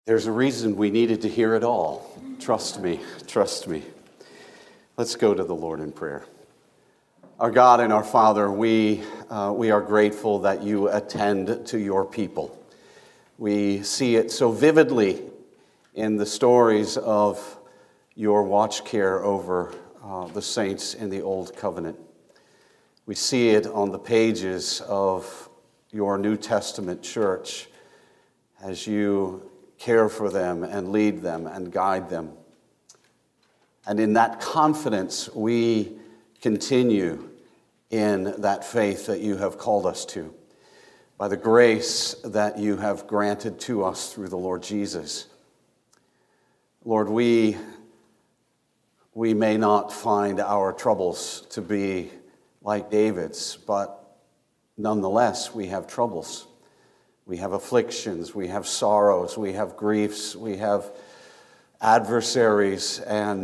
There's a reason we needed to hear it all. Trust me, trust me. Let's go to the Lord in prayer. Our God and our Father, we are grateful that you attend to your people. We see it so vividly in the stories of your watch care over the saints in the Old Covenant. We see it on the pages of your New Testament church as you care for them and lead them and guide them. And in that confidence, we continue in that faith that you have called us to, by the grace that you have granted to us through the Lord Jesus. Lord, we may not find our troubles to be like David's, but nonetheless, we have troubles. We have afflictions, we have sorrows, we have griefs, we have adversaries, and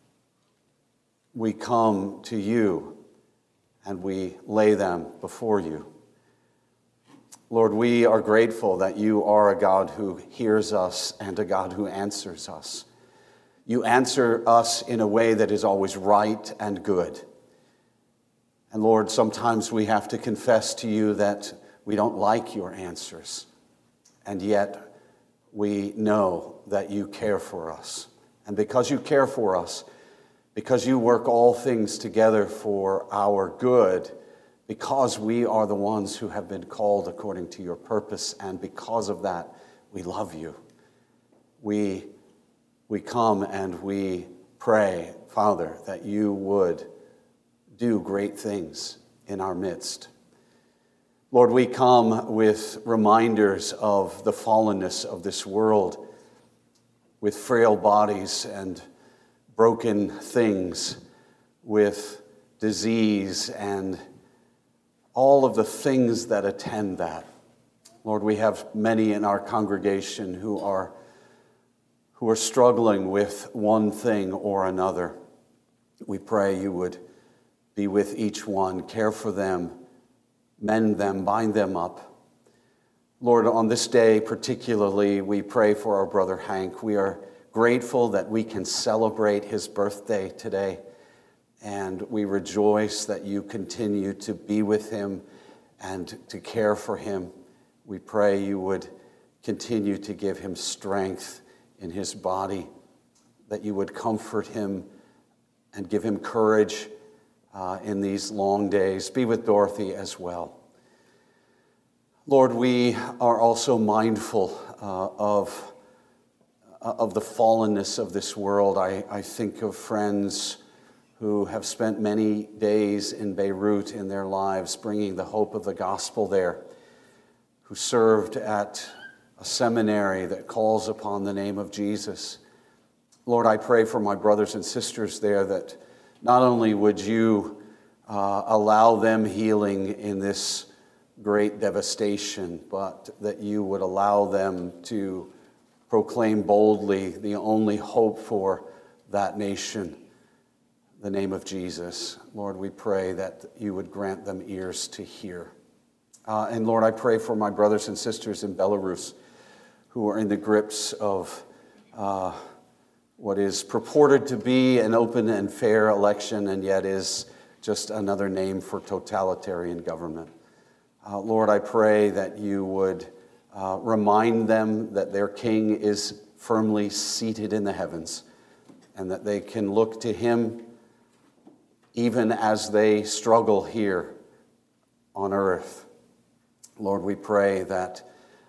we come to you and we lay them before you. Lord, we are grateful that you are a God who hears us and a God who answers us. You answer us in a way that is always right and good. And Lord, sometimes we have to confess to you that we don't like your answers, and yet we know that you care for us. And because you care for us, because you work all things together for our good, because we are the ones who have been called according to your purpose, and because of that, we love you. We come and we pray, Father, that you would do great things in our midst. Lord, we come with reminders of the fallenness of this world, with frail bodies and broken things, with disease and all of the things that attend that. Lord, we have many in our congregation who are struggling with one thing or another. We pray you would be with each one, care for them, mend them, bind them up. Lord, on this day particularly, we pray for our brother Hank. We are grateful that we can celebrate his birthday today, and we rejoice that you continue to be with him and to care for him. We pray you would continue to give him strength in his body, that you would comfort him and give him courage in these long days. Be with Dorothy as well. Lord, we are also mindful of the fallenness of this world. I think of friends who have spent many days in Beirut in their lives bringing the hope of the gospel there, who served at a seminary that calls upon the name of Jesus. Lord, I pray for my brothers and sisters there that not only would you allow them healing in this great devastation, but that you would allow them to proclaim boldly the only hope for that nation, the name of Jesus. Lord, we pray that you would grant them ears to hear. And Lord, I pray for my brothers and sisters in Belarus who are in the grips of what is purported to be an open and fair election and yet is just another name for totalitarian government. Lord, I pray that you would remind them that their king is firmly seated in the heavens and that they can look to him even as they struggle here on earth. Lord, we pray that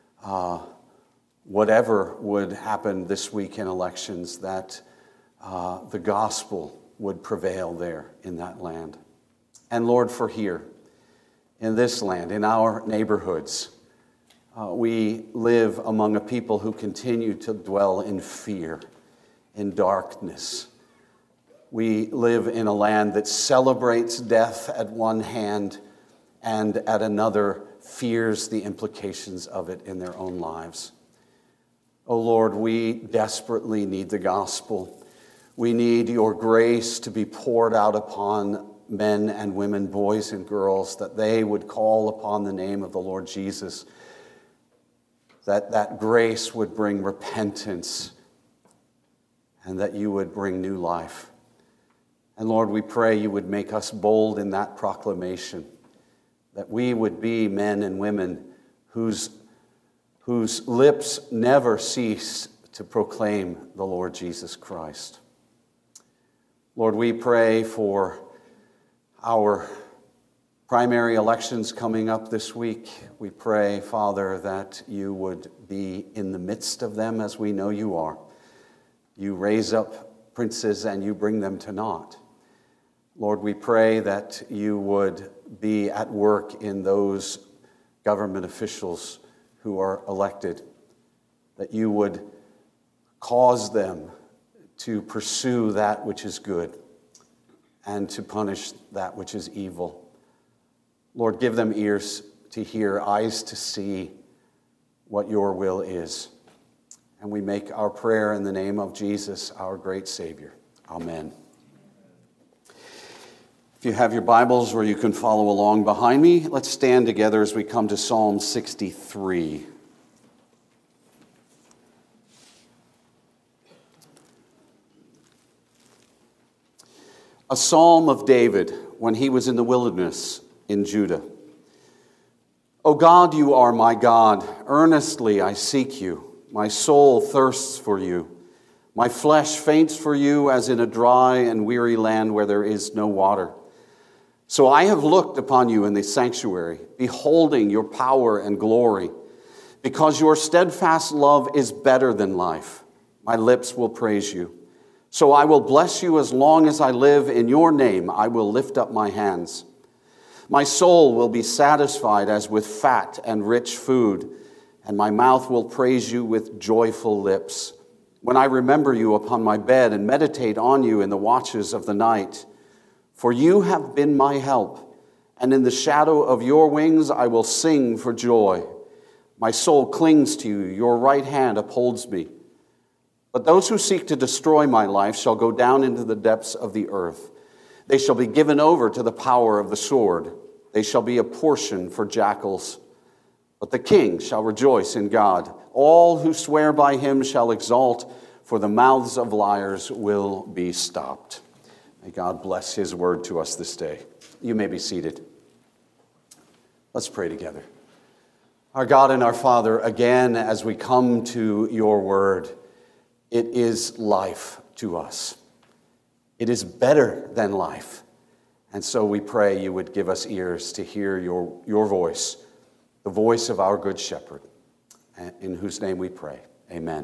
whatever would happen this week in elections, that the gospel would prevail there in that land. And Lord, for here, in this land, in our neighborhoods, we live among a people who continue to dwell in fear, in darkness. We live in a land that celebrates death at one hand and at another fears the implications of it in their own lives. Oh Lord, we desperately need the gospel. We need your grace to be poured out upon men and women, boys and girls, that they would call upon the name of the Lord Jesus, that grace would bring repentance and that you would bring new life. And Lord, we pray you would make us bold in that proclamation, that we would be men and women whose lips never cease to proclaim the Lord Jesus Christ. Lord, we pray for our primary elections coming up this week. We pray, Father, that you would be in the midst of them as we know you are. You raise up princes and you bring them to naught. Lord, we pray that you would be at work in those government officials who are elected, that you would cause them to pursue that which is good and to punish that which is evil. Lord, give them ears to hear, eyes to see what your will is. And we make our prayer in the name of Jesus, our great Savior. Amen. If you have your Bibles or you can follow along behind me, let's stand together as we come to Psalm 63. A psalm of David when he was in the wilderness in Judah. O God, you are my God. Earnestly I seek you. My soul thirsts for you. My flesh faints for you as in a dry and weary land where there is no water. So I have looked upon you in the sanctuary, beholding your power and glory. Because your steadfast love is better than life, my lips will praise you. So I will bless you as long as I live. In your name I will lift up my hands. My soul will be satisfied as with fat and rich food, and my mouth will praise you with joyful lips. When I remember you upon my bed and meditate on you in the watches of the night, for you have been my help, and in the shadow of your wings I will sing for joy. My soul clings to you, your right hand upholds me. But those who seek to destroy my life shall go down into the depths of the earth. They shall be given over to the power of the sword. They shall be a portion for jackals. But the king shall rejoice in God. All who swear by him shall exalt, for the mouths of liars will be stopped. May God bless his word to us this day. You may be seated. Let's pray together. Our God and our Father, again, as we come to your word, it is life to us. It is better than life. And so we pray you would give us ears to hear your voice, the voice of our good shepherd, in whose name we pray. Amen.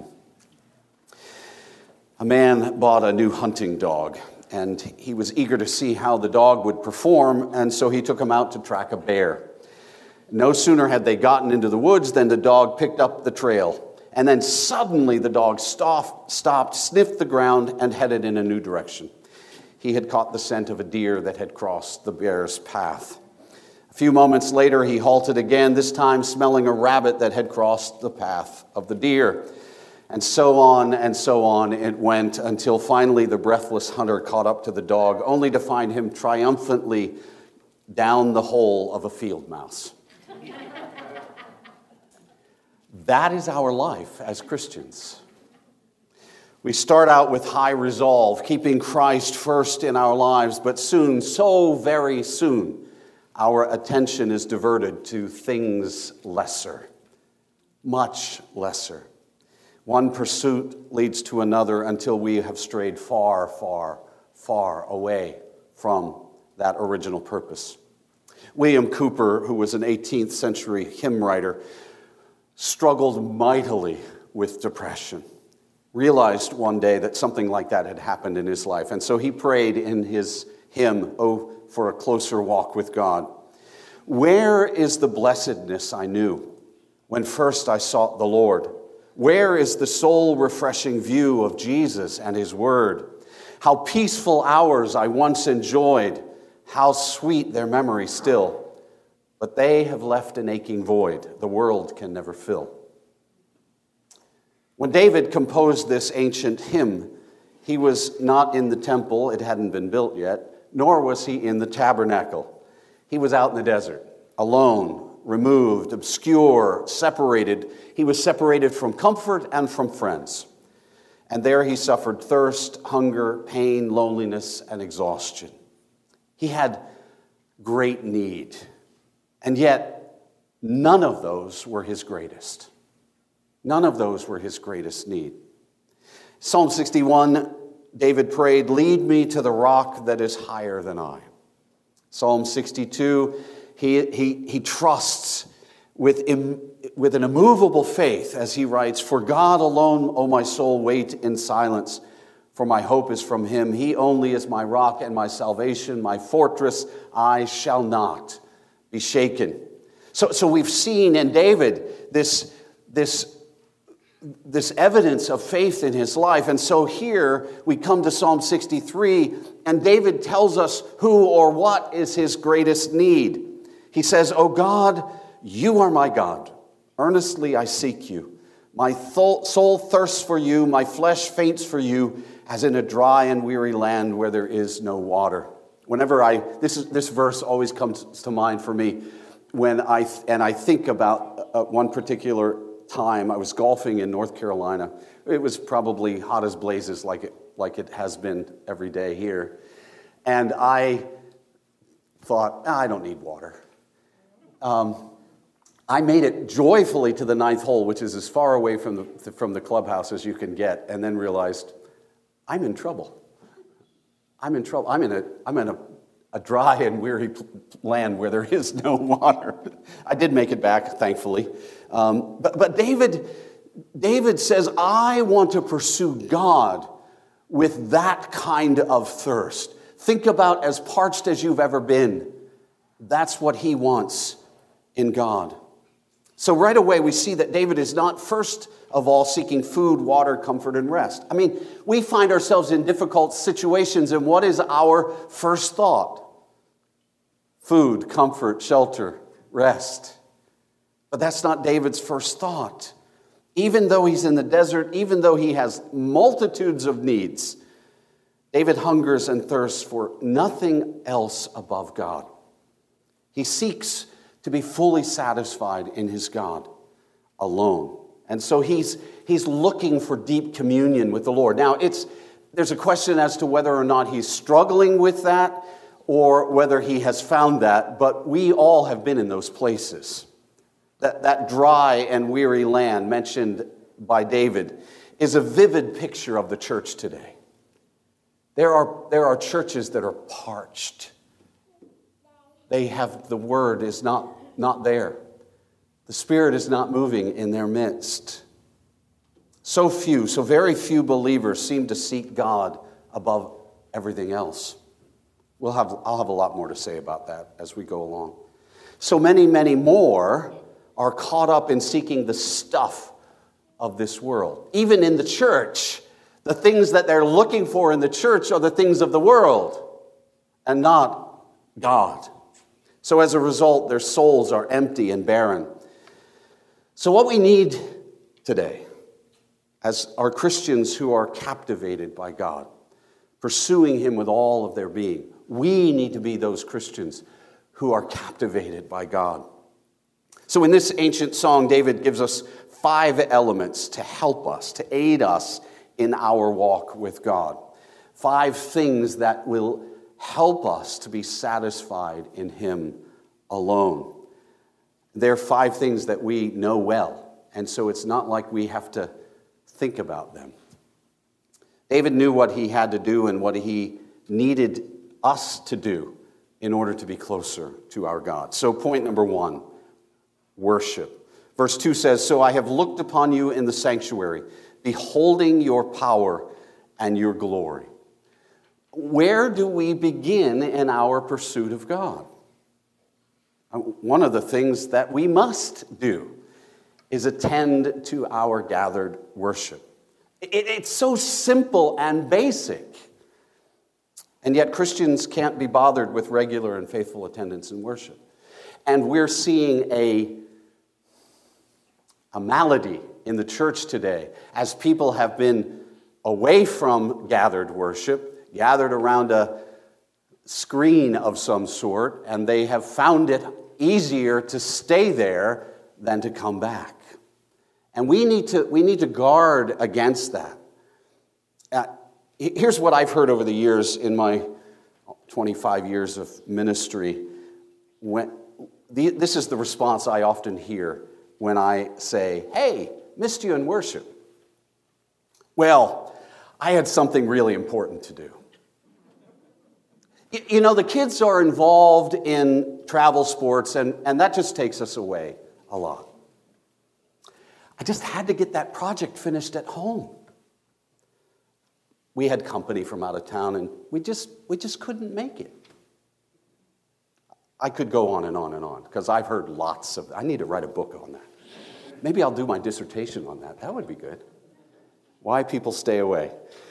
A man bought a new hunting dog, and he was eager to see how the dog would perform, and so he took him out to track a bear. No sooner had they gotten into the woods than the dog picked up the trail. And then suddenly the dog stopped, sniffed the ground, and headed in a new direction. He had caught the scent of a deer that had crossed the bear's path. A few moments later, he halted again, this time smelling a rabbit that had crossed the path of the deer. And so on it went until finally the breathless hunter caught up to the dog, only to find him triumphantly down the hole of a field mouse. That is our life as Christians. We start out with high resolve, keeping Christ first in our lives, but soon, so very soon, our attention is diverted to things lesser, much lesser. One pursuit leads to another until we have strayed far, far, far away from that original purpose. William Cowper, who was an 18th century hymn writer, struggled mightily with depression, realized one day that something like that had happened in his life. And so he prayed in his hymn, "Oh, for a closer walk with God." Where is the blessedness I knew when first I sought the Lord? Where is the soul-refreshing view of Jesus and his word? How peaceful hours I once enjoyed, how sweet their memory still. But they have left an aching void the world can never fill. When David composed this ancient hymn, he was not in the temple, it hadn't been built yet, nor was he in the tabernacle. He was out in the desert, alone, removed, obscure, separated. He was separated from comfort and from friends. And there he suffered thirst, hunger, pain, loneliness, and exhaustion. He had great need. And yet, none of those were his greatest. None of those were his greatest need. Psalm 61, David prayed, "Lead me to the rock that is higher than I." Psalm 62, he trusts with an immovable faith as he writes, "For God alone, O my soul, wait in silence, for my hope is from him. He only is my rock and my salvation, my fortress. I shall not be shaken." So we've seen in David this evidence of faith in his life. And so here we come to Psalm 63, and David tells us who or what is his greatest need. He says, "O God, you are my God. Earnestly I seek you. My soul thirsts for you, my flesh faints for you, as in a dry and weary land where there is no water." Whenever this verse always comes to mind for me when I think about one particular time. I was golfing in North Carolina. It was probably hot as blazes like it has been every day here. And I thought, I don't need water. I made it joyfully to the ninth hole, which is as far away from the clubhouse as you can get, and then realized, I'm in trouble. I'm in trouble. I'm in a dry and weary land where there is no water. I did make it back, thankfully. But David says, I want to pursue God with that kind of thirst. Think about as parched as you've ever been. That's what he wants in God. So right away we see that David is not first of all seeking food, water, comfort, and rest. I mean, we find ourselves in difficult situations, and what is our first thought? Food, comfort, shelter, rest. But that's not David's first thought. Even though he's in the desert, even though he has multitudes of needs, David hungers and thirsts for nothing else above God. He seeks to be fully satisfied in his God alone. And so he's looking for deep communion with the Lord. Now, there's a question as to whether or not he's struggling with that or whether he has found that, but we all have been in those places. That dry and weary land mentioned by David is a vivid picture of the church today. There are churches that are parched. The word is not there. The Spirit is not moving in their midst. So very few believers seem to seek God above everything else. I'll have a lot more to say about that as we go along. So many, many more are caught up in seeking the stuff of this world. Even in the church, the things that they're looking for in the church are the things of the world and not God. So as a result, their souls are empty and barren. So what we need today, as our Christians who are captivated by God, pursuing Him with all of their being, we need to be those Christians who are captivated by God. So in this ancient song, David gives us 5 elements to help us, to aid us in our walk with God. 5 things that will help us to be satisfied in Him alone. They're 5 things that we know well, and so it's not like we have to think about them. David knew what he had to do and what he needed us to do in order to be closer to our God. So point number 1, worship. Verse 2 says, "So I have looked upon you in the sanctuary, beholding your power and your glory." Where do we begin in our pursuit of God? One of the things that we must do is attend to our gathered worship. It's so simple and basic. And yet Christians can't be bothered with regular and faithful attendance in worship. And we're seeing a malady in the church today as people have been away from gathered worship, gathered around a screen of some sort, and they have found it easier to stay there than to come back. And we need to guard against that. Here's what I've heard over the years in my 25 years of ministry. This is the response I often hear when I say, "Hey, missed you in worship." Well, I had something really important to do. You know, the kids are involved in travel sports, and that just takes us away a lot. I just had to get that project finished at home. We had company from out of town, and we just couldn't make it. I could go on and on and on, because I've heard lots of, I need to write a book on that. Maybe I'll do my dissertation on that. That would be good. Why people stay away.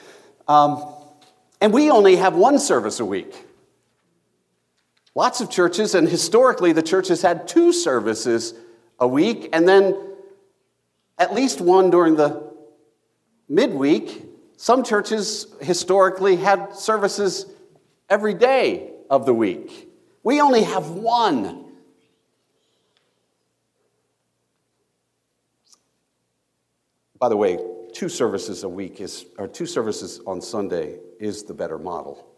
And we only have one service a week. Lots of churches, and historically the church has had 2 services a week, and then at least one during the midweek. Some churches historically had services every day of the week. We only have one. By the way, 2 services a week or 2 services on Sunday is the better model.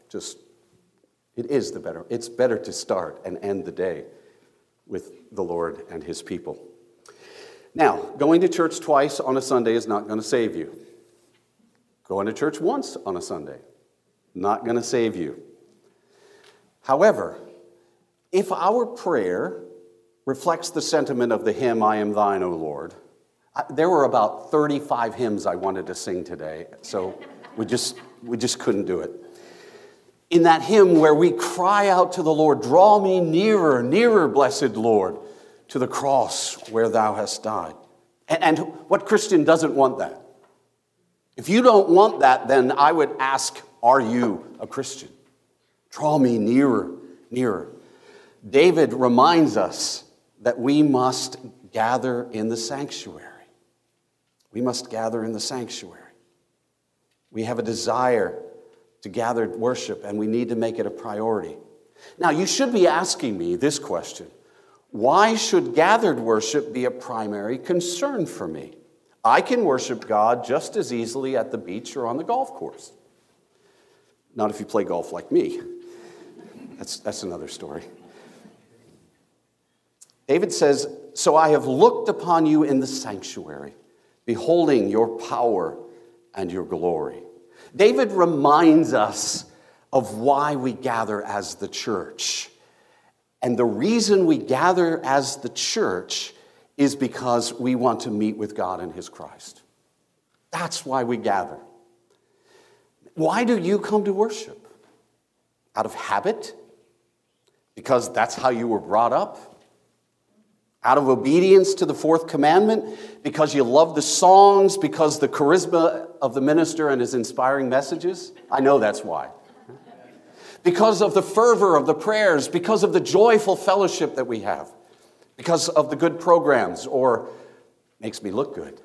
It's better to start and end the day with the Lord and his people. Now, going to church twice on a Sunday is not going to save you. Going to church once on a Sunday, not going to save you. However, if our prayer reflects the sentiment of the hymn, "I am thine, O Lord," there were about 35 hymns I wanted to sing today, so we just couldn't do it. In that hymn where we cry out to the Lord, "Draw me nearer, nearer, blessed Lord, to the cross where thou hast died." And what Christian doesn't want that? If you don't want that, then I would ask, are you a Christian? Draw me nearer, nearer. David reminds us that we must gather in the sanctuary. We must gather in the sanctuary. We have a desire to gather worship, and we need to make it a priority. Now, you should be asking me this question: why should gathered worship be a primary concern for me? I can worship God just as easily at the beach or on the golf course. Not if you play golf like me. That's another story. David says, "So I have looked upon you in the sanctuary, beholding your power and your glory." David reminds us of why we gather as the church. And the reason we gather as the church is because we want to meet with God in his Christ. That's why we gather. Why do you come to worship? Out of habit? Because that's how you were brought up? Out of obedience to the 4th commandment? Because you love the songs? Because the charisma of the minister and his inspiring messages? I know that's why. Because of the fervor of the prayers? Because of the joyful fellowship that we have? Because of the good programs, or makes me look good?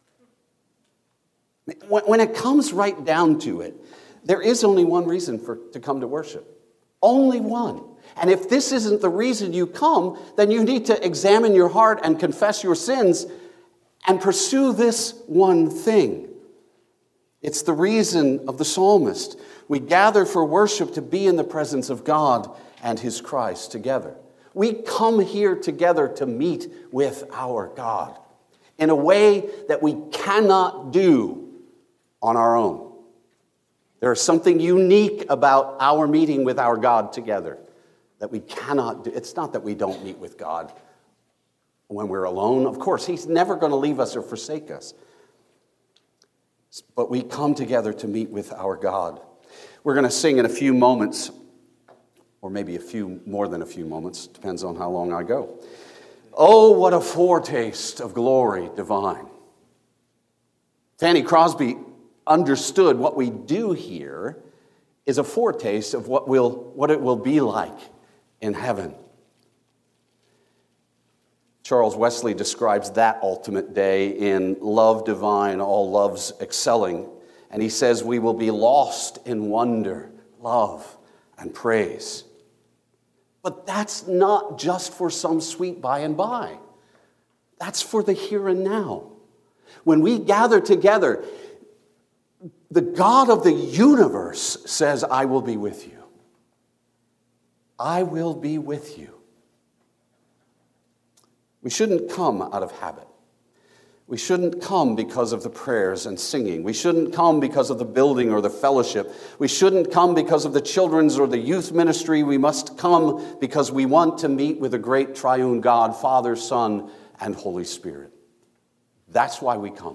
When it comes right down to it, there is only one reason to come to worship. Only one. And if this isn't the reason you come, then you need to examine your heart and confess your sins and pursue this one thing. It's the reason of the psalmist. We gather for worship to be in the presence of God and his Christ together. We come here together to meet with our God in a way that we cannot do on our own. There is something unique about our meeting with our God together that we cannot do. It's not that we don't meet with God when we're alone. Of course, he's never going to leave us or forsake us. But we come together to meet with our God. We're going to sing in a few moments, or maybe more than a few moments, depends on how long I go. "Oh, what a foretaste of glory divine." Fanny Crosby understood what we do here is a foretaste of what it will be like in heaven. Charles Wesley describes that ultimate day in "Love Divine, All Loves Excelling." And he says, "We will be lost in wonder, love, and praise." But that's not just for some sweet by and by. That's for the here and now. When we gather together, the God of the universe says, I will be with you. I will be with you. We shouldn't come out of habit. We shouldn't come because of the prayers and singing. We shouldn't come because of the building or the fellowship. We shouldn't come because of the children's or the youth ministry. We must come because we want to meet with a great triune God, Father, Son, and Holy Spirit. That's why we come.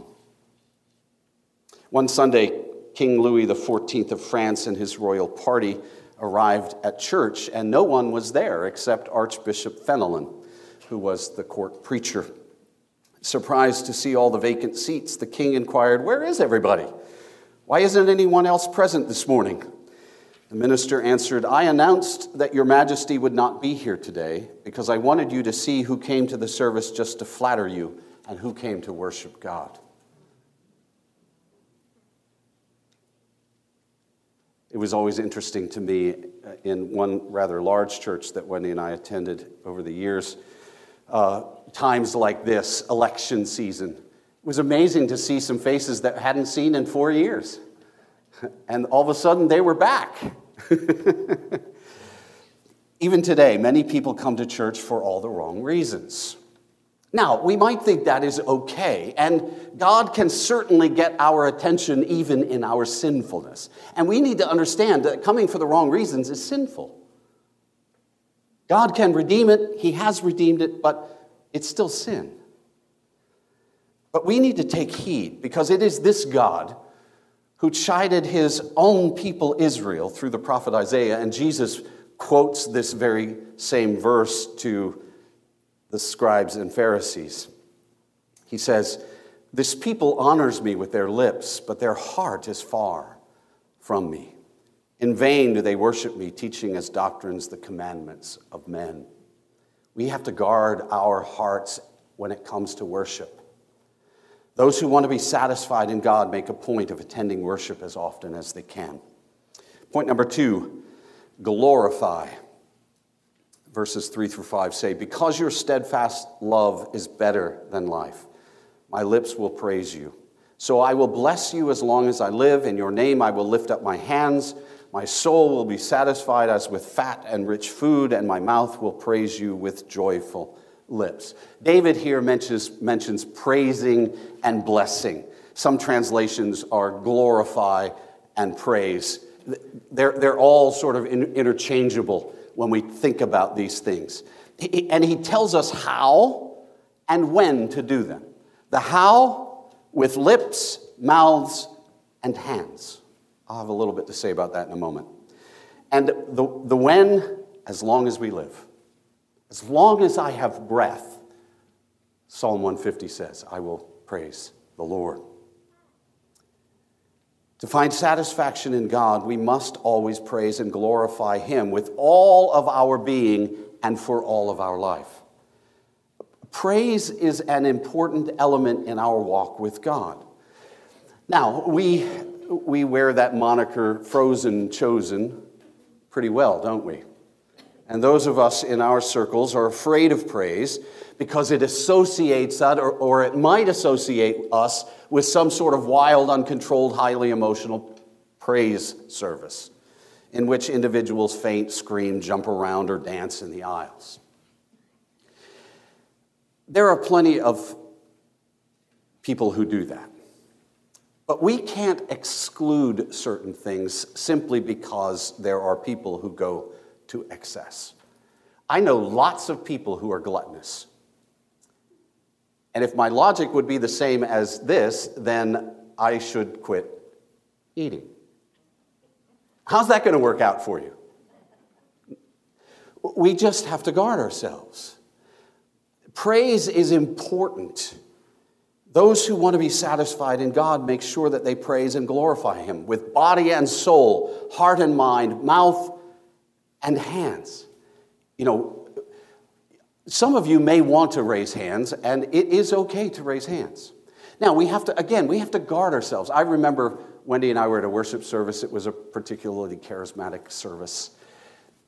One Sunday, King Louis XIV of France and his royal party arrived at church, and no one was there except Archbishop Fenelon, who was the court preacher. Surprised to see all the vacant seats, the king inquired, "Where is everybody? Why isn't anyone else present this morning?" The minister answered, "I announced that your majesty would not be here today because I wanted you to see who came to the service just to flatter you and who came to worship God." It was always interesting to me in one rather large church that Wendy and I attended over the years, times like this, election season. It was amazing to see some faces that I hadn't seen in 4 years. And all of a sudden, they were back. Even today, many people come to church for all the wrong reasons. Now, we might think that is okay, and God can certainly get our attention even in our sinfulness. And we need to understand that coming for the wrong reasons is sinful. God can redeem it, He has redeemed it, but it's still sin. But we need to take heed, because it is this God who chided His own people Israel through the prophet Isaiah, and Jesus quotes this very same verse to the scribes and Pharisees. He says, "This people honors me with their lips, but their heart is far from me. In vain do they worship me, teaching as doctrines the commandments of men." We have to guard our hearts when it comes to worship. Those who want to be satisfied in God make a point of attending worship as often as they can. Point number 2, glorify. Verses 3-5 say, "Because your steadfast love is better than life, my lips will praise you. So I will bless you as long as I live. In your name I will lift up my hands. My soul will be satisfied as with fat and rich food, and my mouth will praise you with joyful lips." David here mentions praising and blessing. Some translations are glorify and praise. They're all sort of interchangeable when we think about these things. And he tells us how and when to do them. The how with lips, mouths, and hands. I'll have a little bit to say about that in a moment. And the when, as long as we live. As long as I have breath, Psalm 150 says, I will praise the Lord. To find satisfaction in God, we must always praise and glorify Him with all of our being and for all of our life. Praise is an important element in our walk with God. Now, we wear that moniker, Frozen Chosen, pretty well, don't we? And those of us in our circles are afraid of praise because it associates that, or it might associate us with some sort of wild, uncontrolled, highly emotional praise service in which individuals faint, scream, jump around, or dance in the aisles. There are plenty of people who do that. But we can't exclude certain things simply because there are people who go to excess. I know lots of people who are gluttonous. And if my logic would be the same as this, then I should quit eating. How's that going to work out for you? We just have to guard ourselves. Praise is important. Those who want to be satisfied in God make sure that they praise and glorify Him with body and soul, heart and mind, mouth and hands. You know, some of you may want to raise hands, and it is okay to raise hands. Now, we have to guard ourselves. I remember Wendy and I were at a worship service. It was a particularly charismatic service.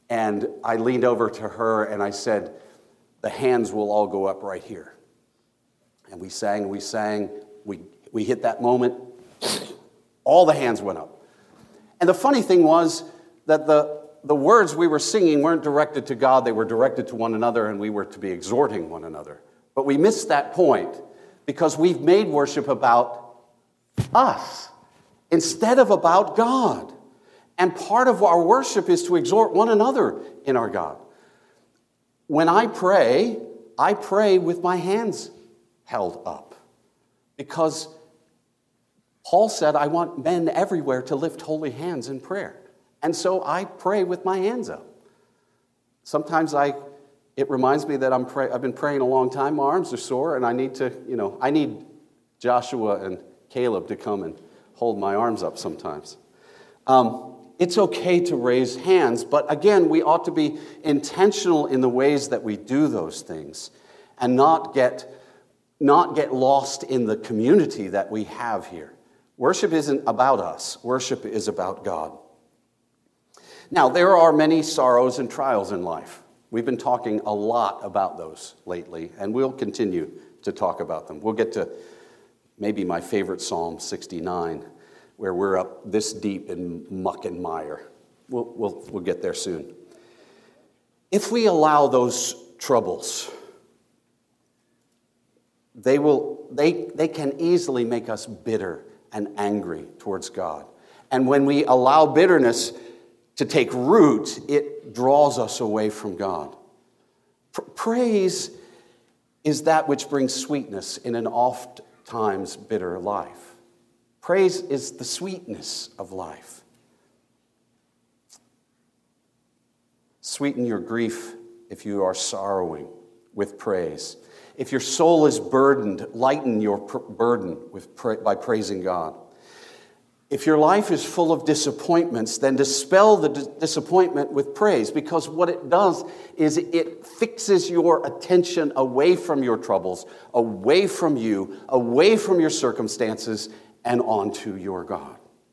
And I leaned over to her and I said, the hands will all go up right here. And we sang, we hit that moment, all the hands went up. And the funny thing was that the words we were singing weren't directed to God, they were directed to one another, and we were to be exhorting one another. But we missed that point because we've made worship about us instead of about God. And part of our worship is to exhort one another in our God. When I pray with my hands held up. Because Paul said, I want men everywhere to lift holy hands in prayer. And so I pray with my hands up. Sometimes it reminds me that I've been praying a long time, my arms are sore, and I need Joshua and Caleb to come and hold my arms up sometimes. It's okay to raise hands, but again, we ought to be intentional in the ways that we do those things and not get lost in the community that we have here. Worship isn't about us. Worship is about God. Now, there are many sorrows and trials in life. We've been talking a lot about those lately, and we'll continue to talk about them. We'll get to maybe my favorite Psalm 69, where we're up this deep in muck and mire. We'll get there soon. If we allow those troubles, they can easily make us bitter and angry towards God. And when we allow bitterness to take root, it draws us away from God. Praise is that which brings sweetness in an oft-times bitter life. Praise is the sweetness of life. Sweeten your grief if you are sorrowing with praise. If your soul is burdened, lighten your burden by praising God. If your life is full of disappointments, then dispel the disappointment with praise, because what it does is it fixes your attention away from your troubles, away from you, away from your circumstances, and onto your God.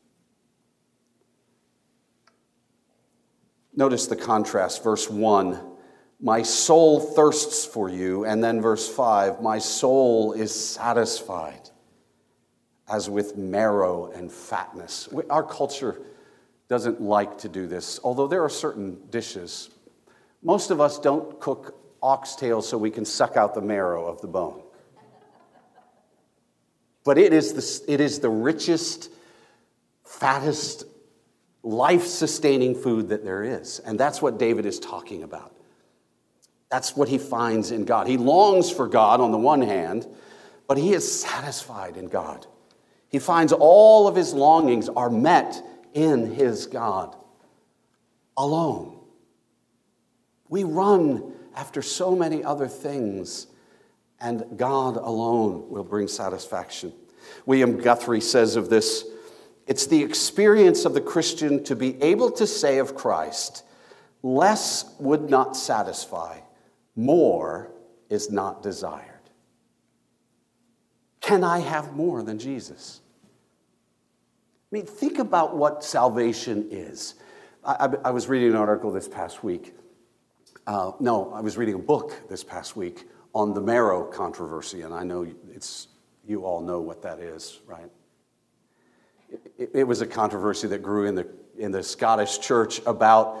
Notice the contrast. Verse 1, my soul thirsts for you. And then verse 5, my soul is satisfied as with marrow and fatness. Our culture doesn't like to do this, although there are certain dishes. Most of us don't cook oxtail so we can suck out the marrow of the bone. But it is the richest, fattest, life-sustaining food that there is. And that's what David is talking about. That's what he finds in God. He longs for God on the one hand, but he is satisfied in God. He finds all of his longings are met in his God alone. We run after so many other things, and God alone will bring satisfaction. William Guthrie says of this, it's the experience of the Christian to be able to say of Christ, less would not satisfy, more is not desired. Can I have more than Jesus? I mean, think about what salvation is. I was reading an article this past week. I was reading a book this past week on the marrow controversy, and I know you all know what that is, right? It was a controversy that grew in the Scottish church about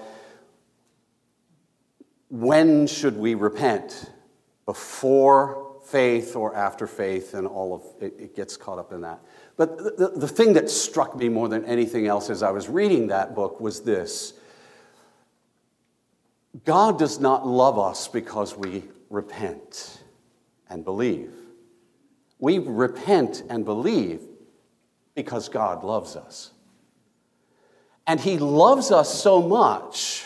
when should we repent, before faith or after faith, and all of it gets caught up in that. But the thing that struck me more than anything else as I was reading that book was this. God does not love us because we repent and believe. We repent and believe because God loves us. And he loves us so much.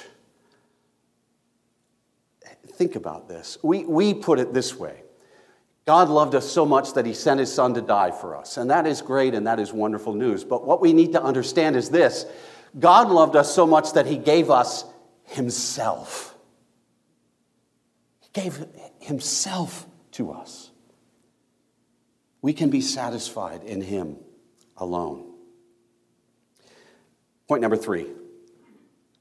Think about this. We put it this way. God loved us so much that he sent his son to die for us. And that is great and that is wonderful news. But what we need to understand is this. God loved us so much that he gave us himself. He gave himself to us. We can be satisfied in him alone. Point number 3.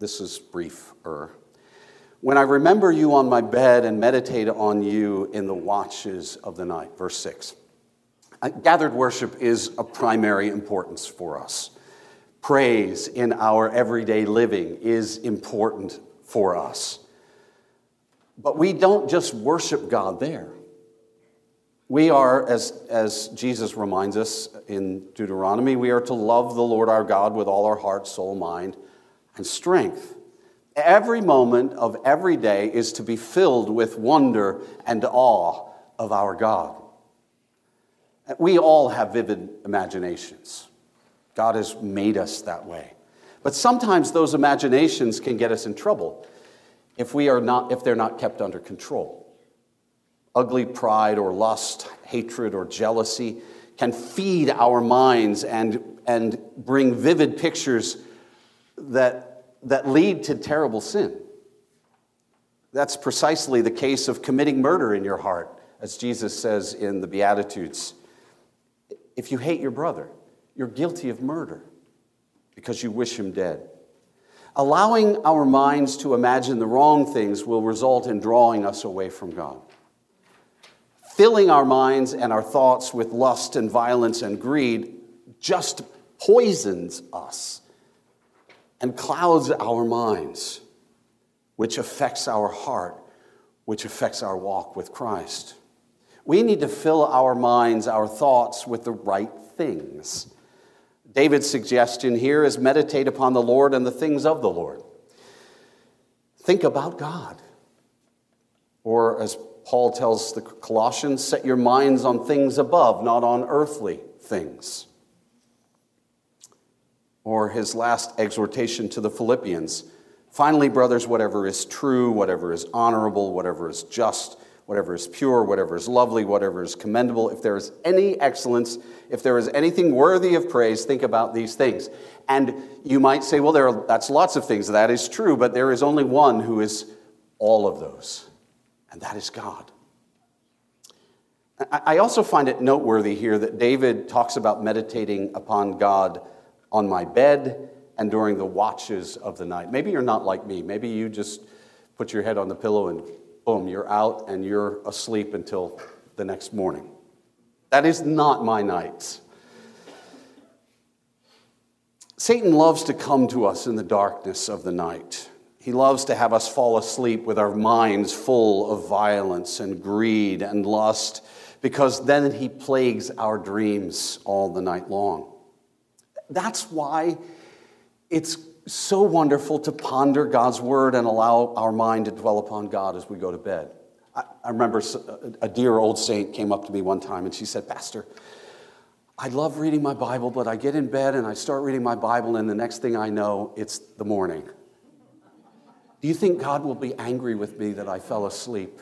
This is briefer. When I remember you on my bed and meditate on you in the watches of the night. Verse 6. Gathered worship is of primary importance for us. Praise in our everyday living is important for us. But we don't just worship God there. We are, as Jesus reminds us in Deuteronomy, we are to love the Lord our God with all our heart, soul, mind, and strength. Every moment of every day is to be filled with wonder and awe of our God. We all have vivid imaginations. God has made us that way. But sometimes those imaginations can get us in trouble if they're not kept under control. Ugly pride or lust, hatred or jealousy can feed our minds and bring vivid pictures that lead to terrible sin. That's precisely the case of committing murder in your heart, as Jesus says in the Beatitudes. If you hate your brother, you're guilty of murder because you wish him dead. Allowing our minds to imagine the wrong things will result in drawing us away from God. Filling our minds and our thoughts with lust and violence and greed just poisons us and clouds our minds, which affects our heart, which affects our walk with Christ. We need to fill our minds, our thoughts with the right things. David's suggestion here is meditate upon the Lord and the things of the Lord. Think about God. Or as Paul tells the Colossians, set your minds on things above, not on earthly things. Or his last exhortation to the Philippians, finally, brothers, whatever is true, whatever is honorable, whatever is just, whatever is pure, whatever is lovely, whatever is commendable, if there is any excellence, if there is anything worthy of praise, think about these things. And you might say, well, that's lots of things. That is true, but there is only one who is all of those. And that is God. I also find it noteworthy here that David talks about meditating upon God on my bed and during the watches of the night. Maybe you're not like me. Maybe you just put your head on the pillow and boom, you're out and you're asleep until the next morning. That is not my nights. Satan loves to come to us in the darkness of the night. He loves to have us fall asleep with our minds full of violence and greed and lust, because then he plagues our dreams all the night long. That's why it's so wonderful to ponder God's word and allow our mind to dwell upon God as we go to bed. I remember a dear old saint came up to me one time and she said, Pastor, I love reading my Bible, but I get in bed and I start reading my Bible and the next thing I know, it's the morning. Do you think God will be angry with me that I fell asleep?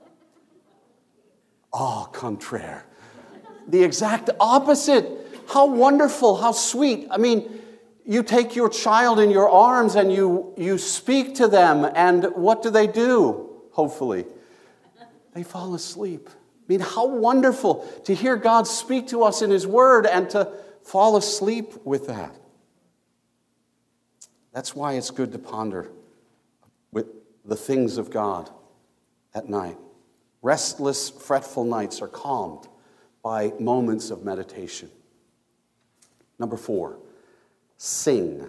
Au contraire. The exact opposite. How wonderful, how sweet. I mean, you take your child in your arms and you speak to them, and what do? Hopefully, they fall asleep. I mean, how wonderful to hear God speak to us in His Word and to fall asleep with that. That's why it's good to ponder with the things of God at night. Restless, fretful nights are calmed by moments of meditation. Number 4, sing.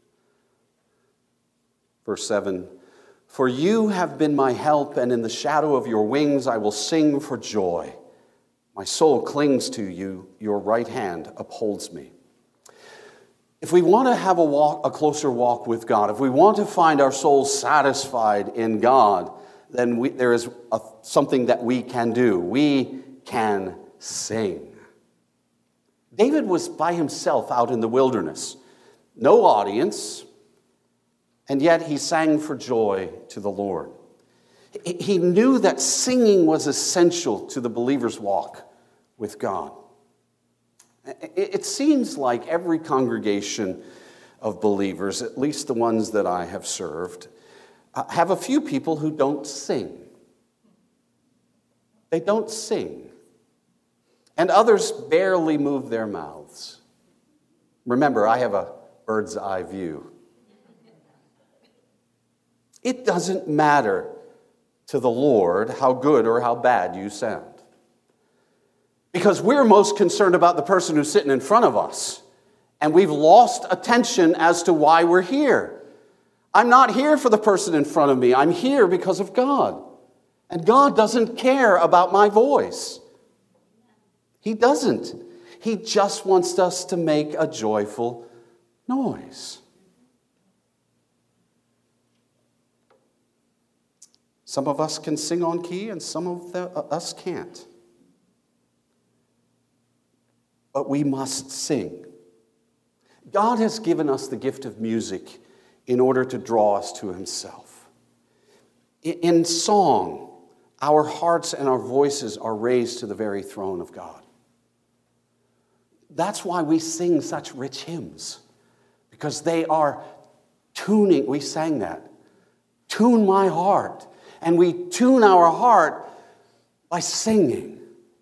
Verse 7, for you have been my help, and in the shadow of your wings I will sing for joy. My soul clings to you, your right hand upholds me. If we want to have a closer walk with God, if we want to find our souls satisfied in God, then there is something that we can do. We can sing. David was by himself out in the wilderness. No audience, and yet he sang for joy to the Lord. He knew that singing was essential to the believer's walk with God. It seems like every congregation of believers, at least the ones that I have served, have a few people who don't sing. They don't sing. And others barely move their mouths. Remember, I have a bird's eye view. It doesn't matter to the Lord how good or how bad you sound. Because we're most concerned about the person who's sitting in front of us. And we've lost attention as to why we're here. I'm not here for the person in front of me. I'm here because of God. And God doesn't care about my voice. He doesn't. He just wants us to make a joyful noise. Some of us can sing on key and some of us can't. But we must sing. God has given us the gift of music in order to draw us to himself. In song, our hearts and our voices are raised to the very throne of God. That's why we sing such rich hymns, because they are tuning. We sang that. Tune my heart. And we tune our heart by singing.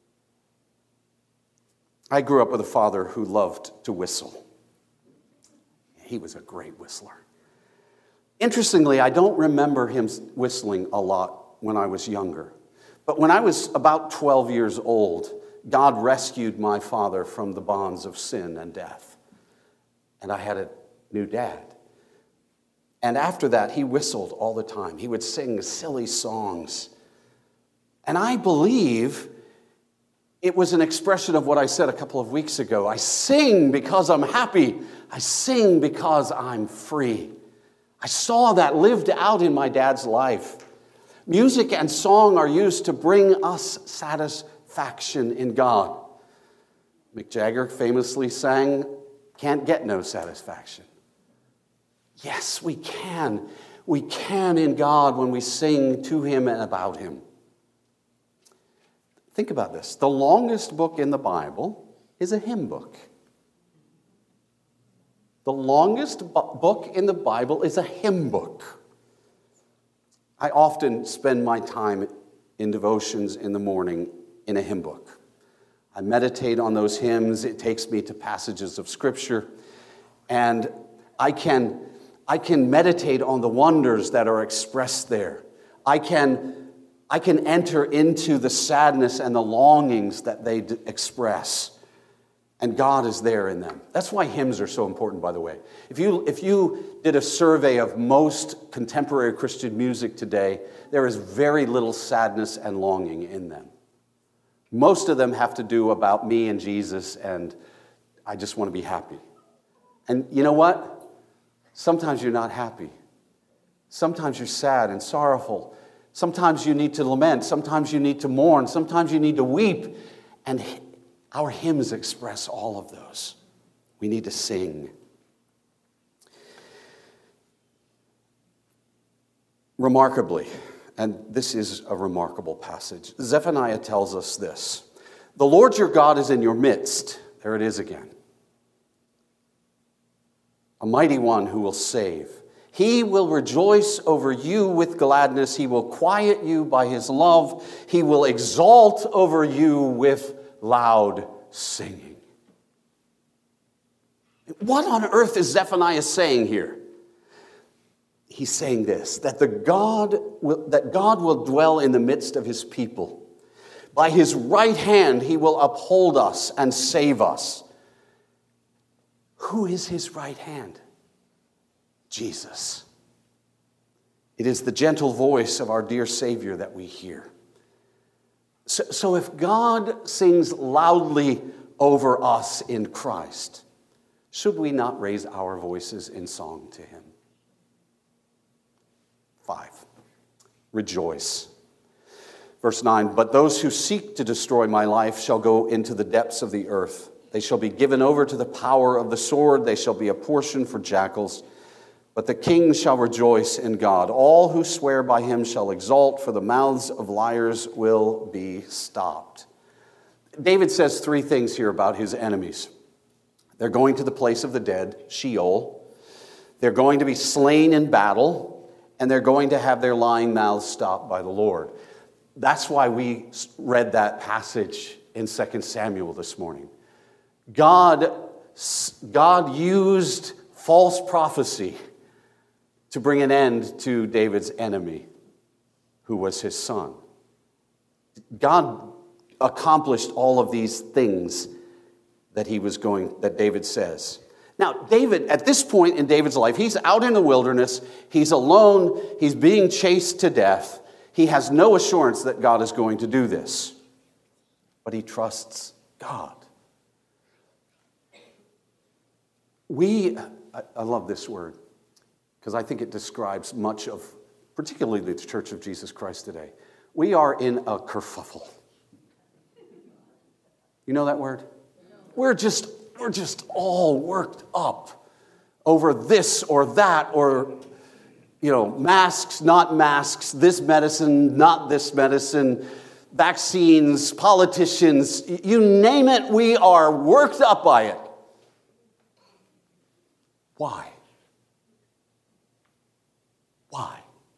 I grew up with a father who loved to whistle. He was a great whistler. Interestingly, I don't remember him whistling a lot when I was younger. But when I was about 12 years old, God rescued my father from the bonds of sin and death. And I had a new dad. And after that, he whistled all the time. He would sing silly songs. And I believe it was an expression of what I said a couple of weeks ago. I sing because I'm happy. I sing because I'm free. I saw that lived out in my dad's life. Music and song are used to bring us satisfaction in God. Mick Jagger famously sang, "Can't get no satisfaction." Yes, we can. We can in God when we sing to him and about him. Think about this. The longest book in the Bible is a hymn book. The longest book in the Bible is a hymn book. I often spend my time in devotions in the morning in a hymn book. I meditate on those hymns. It takes me to passages of Scripture. And I can meditate on the wonders that are expressed there. I can enter into the sadness and the longings that they express. And God is there in them. That's why hymns are so important, by the way. If you did a survey of most contemporary Christian music today, there is very little sadness and longing in them. Most of them have to do about me and Jesus, and I just want to be happy. And you know what? Sometimes you're not happy. Sometimes you're sad and sorrowful. Sometimes you need to lament. Sometimes you need to mourn. Sometimes you need to weep. And our hymns express all of those. We need to sing. Remarkably, and this is a remarkable passage, Zephaniah tells us this: "The Lord your God is in your midst." There it is again. "A mighty one who will save. He will rejoice over you with gladness. He will quiet you by his love. He will exalt over you with loud singing." What on earth is Zephaniah saying here? He's saying this, that God will dwell in the midst of his people. By his right hand he will uphold us and save us. Who is his right hand? Jesus. It is the gentle voice of our dear Savior that we hear. So if God sings loudly over us in Christ, should we not raise our voices in song to him? 5. Rejoice. Verse 9, "But those who seek to destroy my life shall go into the depths of the earth. They shall be given over to the power of the sword. They shall be a portion for jackals. But the king shall rejoice in God. All who swear by him shall exult, for the mouths of liars will be stopped." David says 3 things here about his enemies. They're going to the place of the dead, Sheol. They're going to be slain in battle. And they're going to have their lying mouths stopped by the Lord. That's why we read that passage in 2 Samuel this morning. God used false prophecy to bring an end to David's enemy, who was his son. God accomplished all of these things that David says. Now, David, at this point in David's life, he's out in the wilderness, he's alone, he's being chased to death. He has no assurance that God is going to do this, but he trusts God. I love this word, because I think it describes much of, particularly the Church of Jesus Christ today. We are in a kerfuffle. You know that word? We're just all worked up over this or that, or, masks, not masks, this medicine, not this medicine, vaccines, politicians, you name it, we are worked up by it. Why? Why?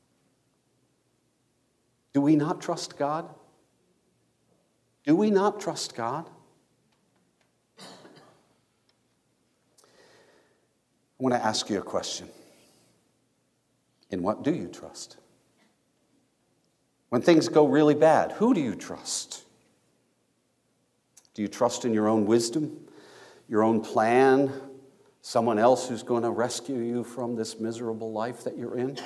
Do we not trust God? Do we not trust God? I want to ask you a question. In what do you trust? When things go really bad, who do you trust? Do you trust in your own wisdom, your own plan, someone else who's going to rescue you from this miserable life that you're in?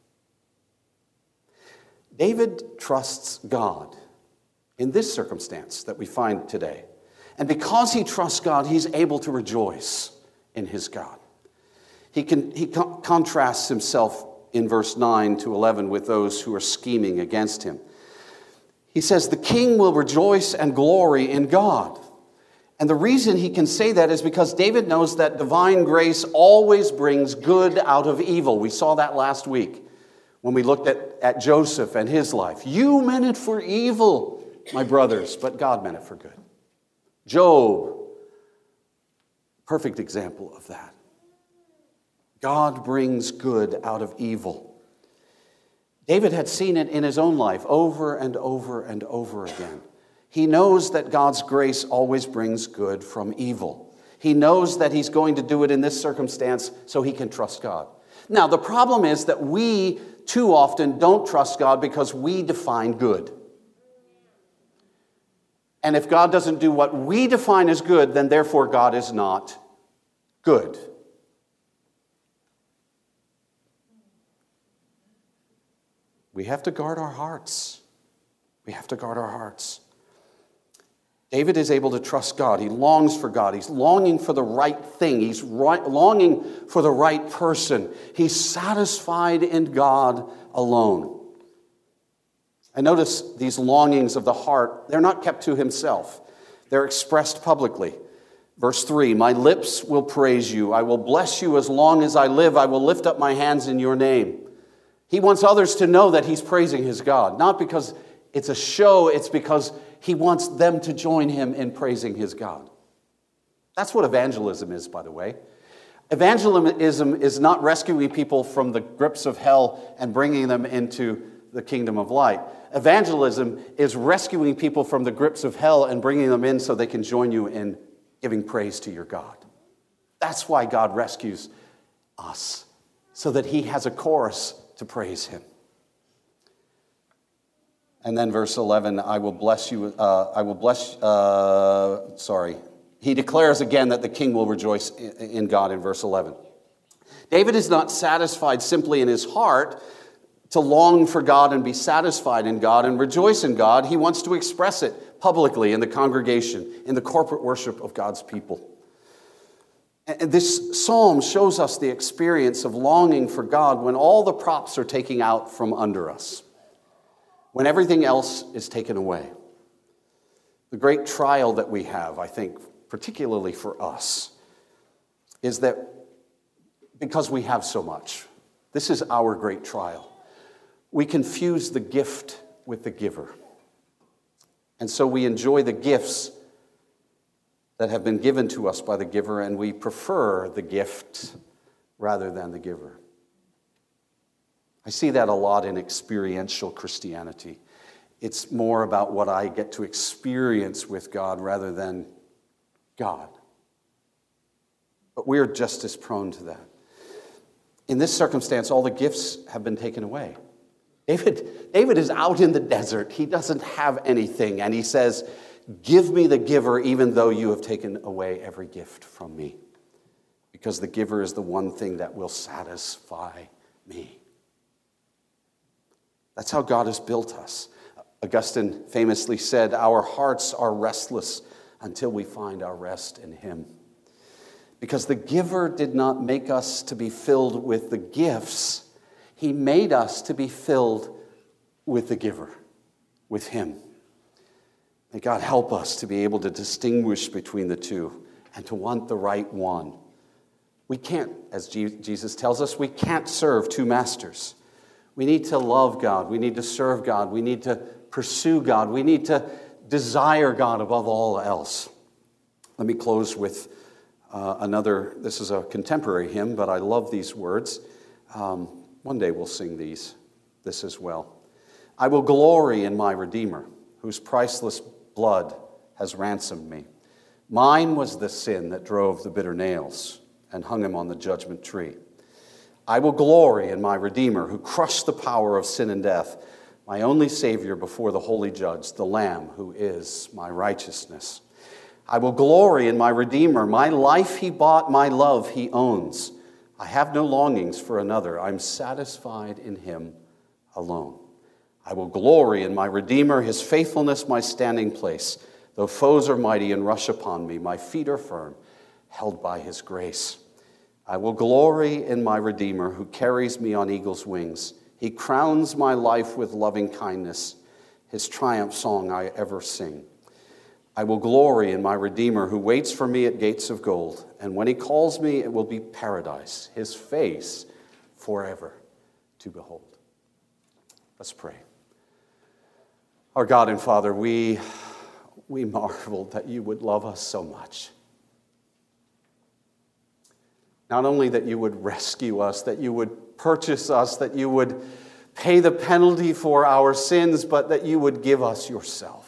David trusts God in this circumstance that we find today. And because he trusts God, he's able to rejoice in his God. He contrasts himself in verse 9 to 11 with those who are scheming against him. He says, the king will rejoice and glory in God. And the reason he can say that is because David knows that divine grace always brings good out of evil. We saw that last week when we looked at Joseph and his life. You meant it for evil, my brothers, but God meant it for good. Job, perfect example of that. God brings good out of evil. David had seen it in his own life over and over and over again. He knows that God's grace always brings good from evil. He knows that he's going to do it in this circumstance so he can trust God. Now, the problem is that we too often don't trust God because we define good. And if God doesn't do what we define as good, then therefore God is not good. We have to guard our hearts. We have to guard our hearts. David is able to trust God. He longs for God. He's longing for the right thing. He's longing for the right person. He's satisfied in God alone. I notice these longings of the heart, they're not kept to himself. They're expressed publicly. Verse 3, my lips will praise you. I will bless you as long as I live. I will lift up my hands in your name. He wants others to know that he's praising his God, not because it's a show, it's because he wants them to join him in praising his God. That's what evangelism is, by the way. Evangelism is not rescuing people from the grips of hell and bringing them into the kingdom of light. Evangelism is rescuing people from the grips of hell and bringing them in so they can join you in giving praise to your God. That's why God rescues us, so that he has a chorus to praise him. And then verse 11, I will bless you, He declares again that the king will rejoice in God in verse 11. David is not satisfied simply in his heart to long for God and be satisfied in God and rejoice in God. He wants to express it publicly in the congregation, in the corporate worship of God's people. And this psalm shows us the experience of longing for God when all the props are taken out from under us, when everything else is taken away. The great trial that we have, I think, particularly for us, is that because we have so much, this is our great trial. We confuse the gift with the giver. And so we enjoy the gifts that have been given to us by the giver, and we prefer the gift rather than the giver. I see that a lot in experiential Christianity. It's more about what I get to experience with God rather than God. But we're just as prone to that. In this circumstance, all the gifts have been taken away. David is out in the desert. He doesn't have anything. And he says, give me the giver, even though you have taken away every gift from me. Because the giver is the one thing that will satisfy me. That's how God has built us. Augustine famously said, our hearts are restless until we find our rest in him. Because the giver did not make us to be filled with the gifts. He made us to be filled with the giver, with him. May God help us to be able to distinguish between the two and to want the right one. We can't, as Jesus tells us, we can't serve two masters. We need to love God. We need to serve God. We need to pursue God. We need to desire God above all else. Let me close with this is a contemporary hymn, but I love these words. One day we'll sing this as well. I will glory in my Redeemer, whose priceless blood has ransomed me. Mine was the sin that drove the bitter nails and hung him on the judgment tree. I will glory in my Redeemer, who crushed the power of sin and death, my only Savior before the holy judge, the Lamb who is my righteousness. I will glory in my Redeemer. My life he bought, my love he owns. I have no longings for another. I'm satisfied in him alone. I will glory in my Redeemer, his faithfulness my standing place. Though foes are mighty and rush upon me, my feet are firm, held by his grace. I will glory in my Redeemer, who carries me on eagle's wings. He crowns my life with loving kindness. His triumph song I ever sing. I will glory in my Redeemer, who waits for me at gates of gold. And when he calls me, it will be paradise, his face forever to behold. Let's pray. Our God and Father, we marveled that you would love us so much. Not only that you would rescue us, that you would purchase us, that you would pay the penalty for our sins, but that you would give us yourself.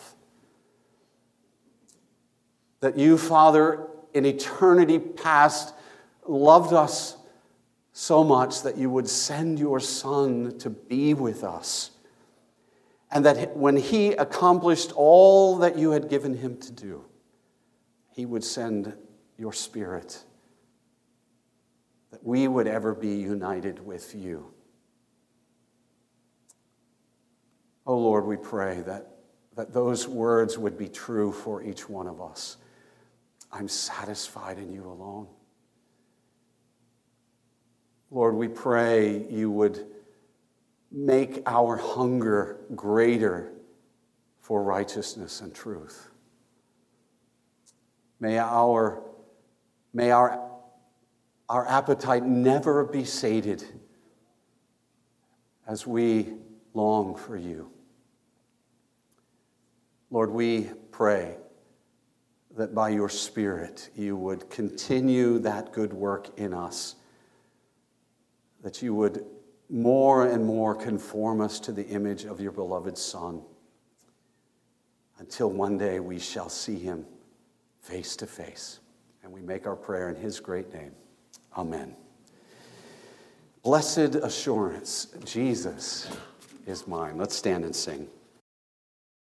That you, Father, in eternity past, loved us so much that you would send your Son to be with us. And that when he accomplished all that you had given him to do, he would send your Spirit, that we would ever be united with you. Oh Lord, we pray that those words would be true for each one of us. I'm satisfied in you alone. Lord, we pray you would make our hunger greater for righteousness and truth. May our appetite never be sated as we long for you. Lord, we pray that by your Spirit you would continue that good work in us, that you would more and more conform us to the image of your beloved Son, until one day we shall see him face to face. And we make our prayer in his great name. Amen. Blessed assurance, Jesus is mine. Let's stand and sing.